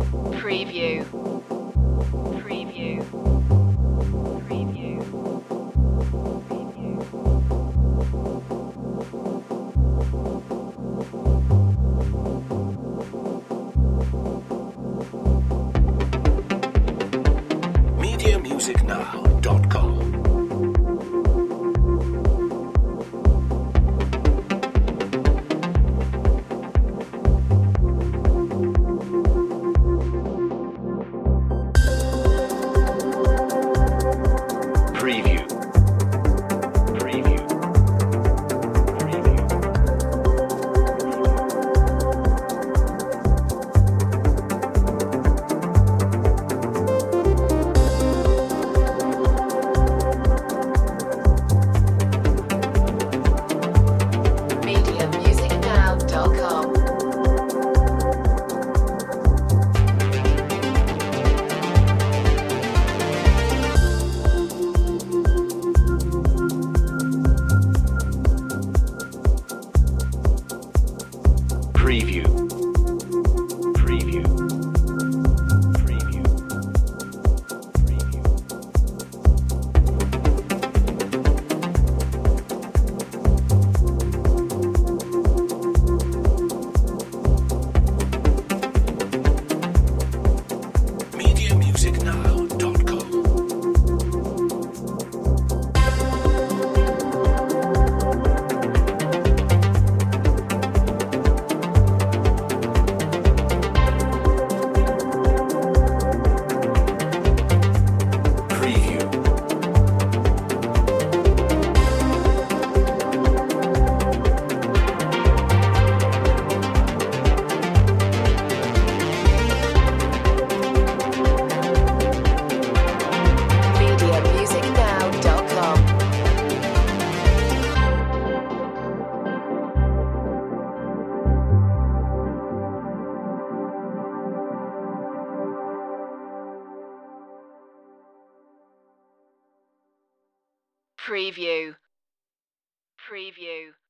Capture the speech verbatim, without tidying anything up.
Preview. Preview. Preview. media music now dot com. Preview. Preview. Preview. media music now dot com. Preview. Preview. Preview. Preview. media music now dot com. Preview. media music now dot com. Preview. Preview.